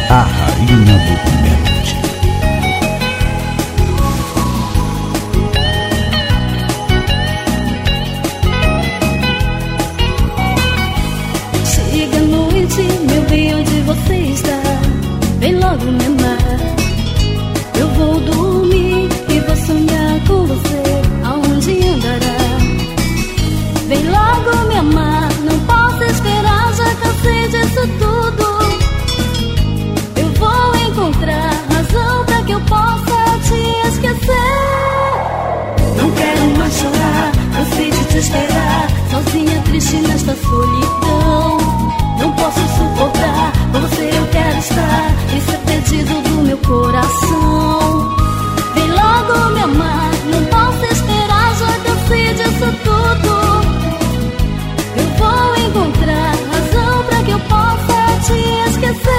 a rainha do melody. Chega a noite, meu bem, onde você está? Vem logo me amar. Eu vou dormir e vou sonhar com você. Aonde andará? Vem logo me amar. Não posso esperar, já cansei disso tudo. Eu vou encontrar razão pra que eu possa te esquecer. Não quero mais chorar, cansei de te esperar, sozinha, triste nesta solidão. Não posso suportar, com você eu quero estar. Esse é pedido do meu coração. Vem logo me amar, não posso esperar, já cansei disso tudo. Eu vou encontrar razão pra que eu possa te esquecer.